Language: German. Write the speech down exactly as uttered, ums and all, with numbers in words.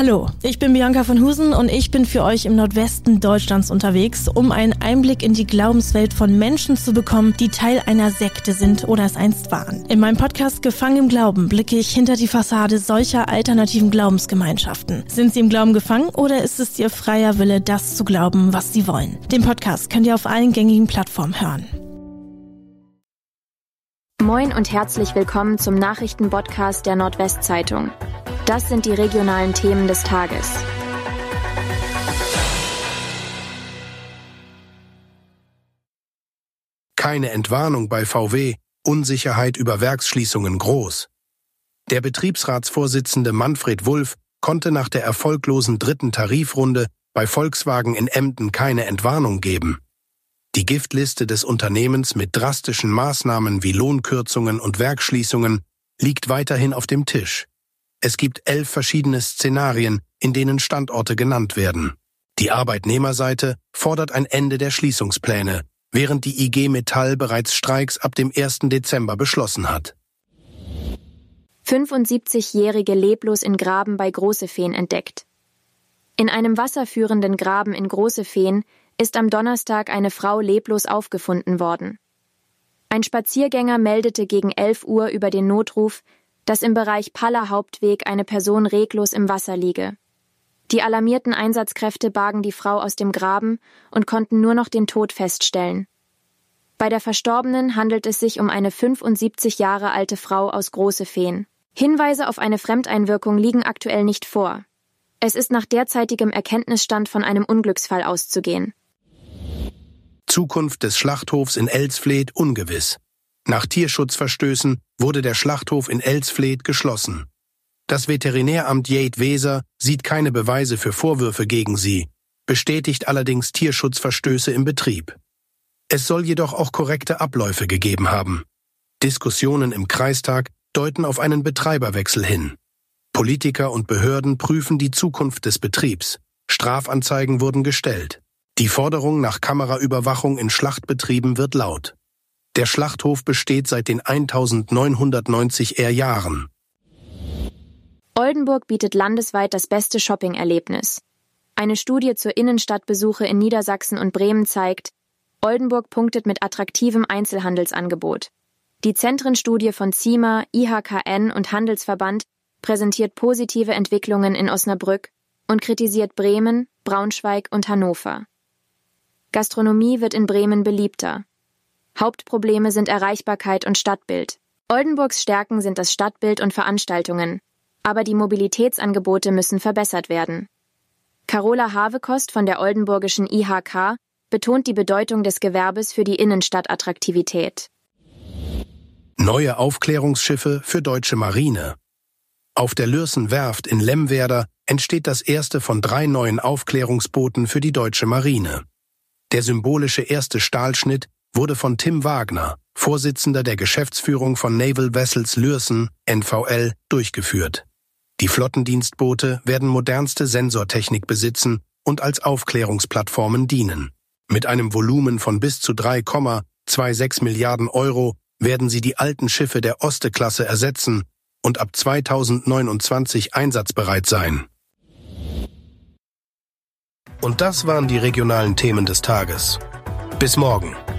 Hallo, ich bin Bianca von Husen und ich bin für euch im Nordwesten Deutschlands unterwegs, um einen Einblick in die Glaubenswelt von Menschen zu bekommen, die Teil einer Sekte sind oder es einst waren. In meinem Podcast Gefangen im Glauben blicke ich hinter die Fassade solcher alternativen Glaubensgemeinschaften. Sind sie im Glauben gefangen oder ist es ihr freier Wille, das zu glauben, was sie wollen? Den Podcast könnt ihr auf allen gängigen Plattformen hören. Moin und herzlich willkommen zum Nachrichtenpodcast der Nordwestzeitung. Das sind die regionalen Themen des Tages. Keine Entwarnung bei V W, Unsicherheit über Werksschließungen groß. Der Betriebsratsvorsitzende Manfred Wulff konnte nach der erfolglosen dritten Tarifrunde bei Volkswagen in Emden keine Entwarnung geben. Die Giftliste des Unternehmens mit drastischen Maßnahmen wie Lohnkürzungen und Werksschließungen liegt weiterhin auf dem Tisch. Es gibt elf verschiedene Szenarien, in denen Standorte genannt werden. Die Arbeitnehmerseite fordert ein Ende der Schließungspläne, während die I G Metall bereits Streiks ab dem ersten Dezember beschlossen hat. fünfundsiebzigjährige leblos in Graben bei Großefehn entdeckt. In einem wasserführenden Graben in Großefehn ist am Donnerstag eine Frau leblos aufgefunden worden. Ein Spaziergänger meldete gegen elf Uhr über den Notruf, dass im Bereich Paller Hauptweg eine Person reglos im Wasser liege. Die alarmierten Einsatzkräfte bargen die Frau aus dem Graben und konnten nur noch den Tod feststellen. Bei der Verstorbenen handelt es sich um eine fünfundsiebzig Jahre alte Frau aus Großefehn. Hinweise auf eine Fremdeinwirkung liegen aktuell nicht vor. Es ist nach derzeitigem Erkenntnisstand von einem Unglücksfall auszugehen. Zukunft des Schlachthofs in Elsfleth ungewiss. Nach Tierschutzverstößen wurde der Schlachthof in Elsfleth geschlossen. Das Veterinäramt Jade-Weser sieht keine Beweise für Vorwürfe gegen sie, bestätigt allerdings Tierschutzverstöße im Betrieb. Es soll jedoch auch korrekte Abläufe gegeben haben. Diskussionen im Kreistag deuten auf einen Betreiberwechsel hin. Politiker und Behörden prüfen die Zukunft des Betriebs. Strafanzeigen wurden gestellt. Die Forderung nach Kameraüberwachung in Schlachtbetrieben wird laut. Der Schlachthof besteht seit den neunzehnhundertneunzig er Jahren. Oldenburg bietet landesweit das beste Shopping-Erlebnis. Eine Studie zur Innenstadtbesuche in Niedersachsen und Bremen zeigt, Oldenburg punktet mit attraktivem Einzelhandelsangebot. Die Zentrenstudie von ZIMA, I H K N und Handelsverband präsentiert positive Entwicklungen in Osnabrück und kritisiert Bremen, Braunschweig und Hannover. Gastronomie wird in Bremen beliebter. Hauptprobleme sind Erreichbarkeit und Stadtbild. Oldenburgs Stärken sind das Stadtbild und Veranstaltungen, aber die Mobilitätsangebote müssen verbessert werden. Carola Havekost von der oldenburgischen I H K betont die Bedeutung des Gewerbes für die Innenstadtattraktivität. Neue Aufklärungsschiffe für deutsche Marine. Auf der Lürssen Werft in Lemwerder entsteht das erste von drei neuen Aufklärungsbooten für die deutsche Marine. Der symbolische erste Stahlschnitt wurde von Tim Wagner, Vorsitzender der Geschäftsführung von Naval Vessels Lürssen, N V L, durchgeführt. Die Flottendienstboote werden modernste Sensortechnik besitzen und als Aufklärungsplattformen dienen. Mit einem Volumen von bis zu drei Komma sechsundzwanzig Milliarden Euro werden sie die alten Schiffe der Oste-Klasse ersetzen und ab zweitausendneunundzwanzig einsatzbereit sein. Und das waren die regionalen Themen des Tages. Bis morgen.